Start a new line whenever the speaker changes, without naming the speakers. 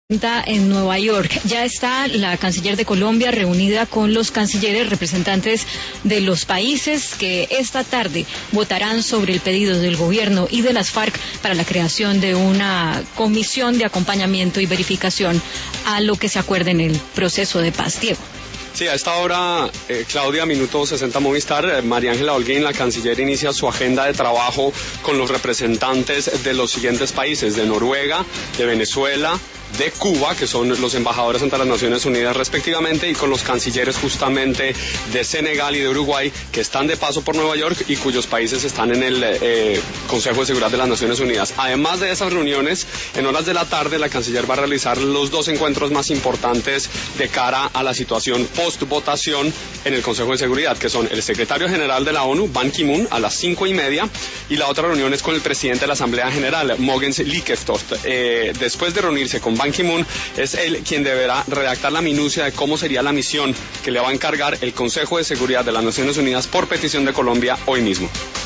En Nueva York. Ya está la canciller de Colombia reunida con los cancilleres representantes de los países que esta tarde votarán sobre el pedido del gobierno y de las FARC para la creación de una comisión de acompañamiento y verificación a lo que se acuerde en el proceso de paz. Diego.
Sí, a esta hora, Claudia, minuto 60 Movistar, María Ángela Holguín, la canciller, inicia su agenda de trabajo con los representantes de los siguientes países, de Noruega, de Venezuela, de Cuba, que son los embajadores ante las Naciones Unidas respectivamente, y con los cancilleres justamente de Senegal y de Uruguay, que están de paso por Nueva York y cuyos países están en el Consejo de Seguridad de las Naciones Unidas. Además de esas reuniones, en horas de la tarde, la canciller va a realizar los dos encuentros más importantes de cara a la situación post-votación en el Consejo de Seguridad, que son el secretario general de la ONU, Ban Ki-moon, a las 5:30, y la otra reunión es con el presidente de la Asamblea General, Mogens Lykketoft. Después de reunirse con Ban Ki-moon, es él quien deberá redactar la minucia de cómo sería la misión que le va a encargar el Consejo de Seguridad de las Naciones Unidas por petición de Colombia hoy mismo.